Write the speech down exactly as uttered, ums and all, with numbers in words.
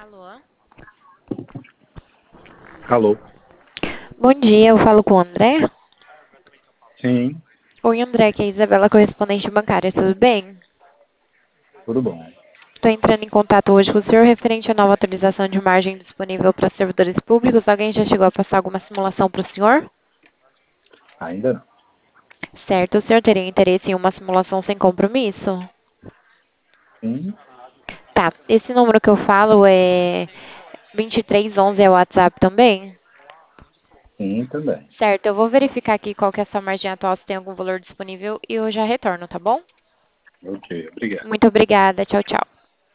Alô? Alô? Bom dia, eu falo com o André. Sim, Oi, André, aqui é a Isabela, correspondente bancária, tudo bem? tudo bom. Estou entrando em contato hoje com o senhor referente à nova atualização de margem disponível para servidores públicos. Alguém já chegou a passar alguma simulação para o senhor? Ainda não. Certo, o senhor teria interesse em uma simulação sem compromisso? Sim, Tá, esse número que eu falo é vinte e três onze, é o WhatsApp também? sim, também. Certo, eu vou verificar aqui qual que é a sua margem atual, se tem algum valor disponível e eu já retorno, tá bom? Ok, obrigado. Muito obrigada, tchau, tchau.